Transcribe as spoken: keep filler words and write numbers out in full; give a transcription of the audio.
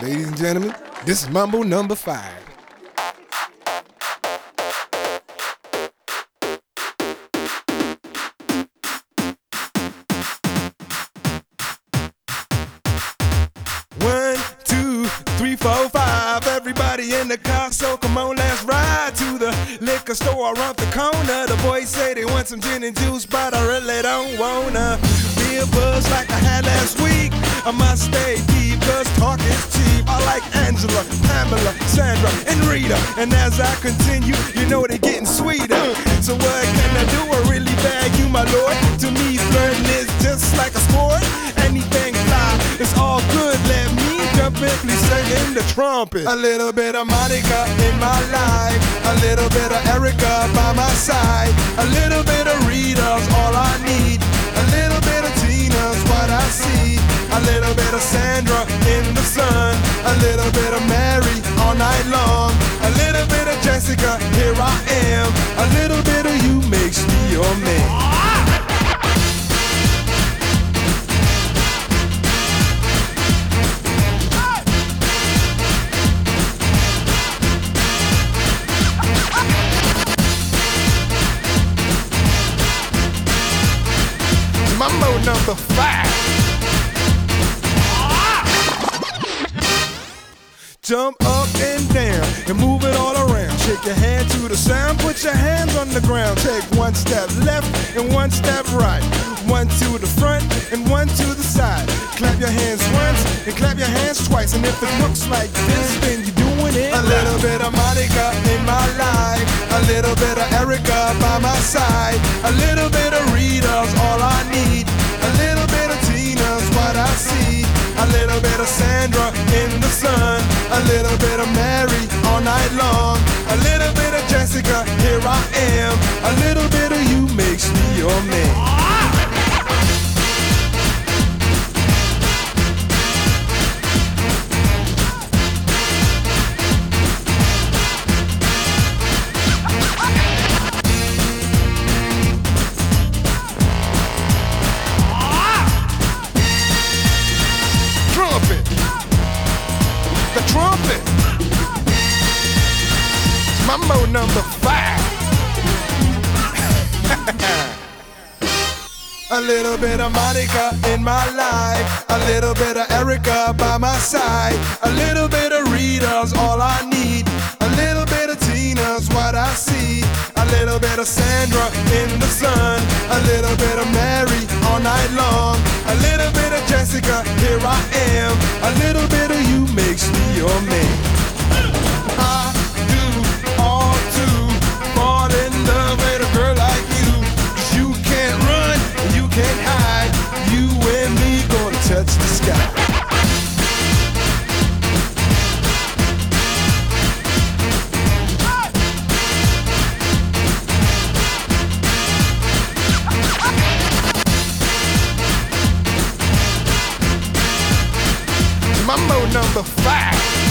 Ladies and gentlemen, this is Mambo number five. One, two, three, four, five. Everybody in the car, so come on, let's ride to the liquor store around the corner. The boys say they want some gin and juice, but I really don't wanna be a buzz like I had last week. I must stay deep, cause talk is cheap. I like Angela, Pamela, Sandra, and Rita. And as I continue, you know they're getting sweeter. So what can I do? I really bag you, my lord. To me, flirting is just like a sport. Anything fly, it's all good. Let me jump in, please sing the trumpet. A little bit of Monica in my life, a little bit of Erica by my side, a little bit of Rita's all I need, a little bit of Tina's what I see, a little bit of Sandra in the sun, a little bit of Mary all night long, a little bit of Jessica, here I am, a little bit of you makes me your man. Mambo number five. Jump up and down and move it all around. Shake your hand to the sound, put your hands on the ground. Take one step left and one step right. One to the front and one to the side. Clap your hands once and clap your hands twice. And if it looks like this, then you're doing it. A little bit of Monica in my life, a little bit of Erica by my side, a little bit of Rita's all I need, a little bit of Tina's what I see, a little bit of Sandra in the sun, a little bit of Mary all night long, a little bit of Jessica, here I am, a little bit of you makes me your man. The trumpet. Mambo number five. A little bit of Monica in my life, a little bit of Erica by my side, a little bit of Rita's all I need, a little bit of Tina's what I see, a little bit of Sandra in the sun, a little bit of Mary all night long, a little bit of Jessica, here I am, a little bit of you makes me your man. I do all to fall in love with a girl like you, 'cause you can't run, you can't hide, you and me gonna touch the sky. Mambo number five.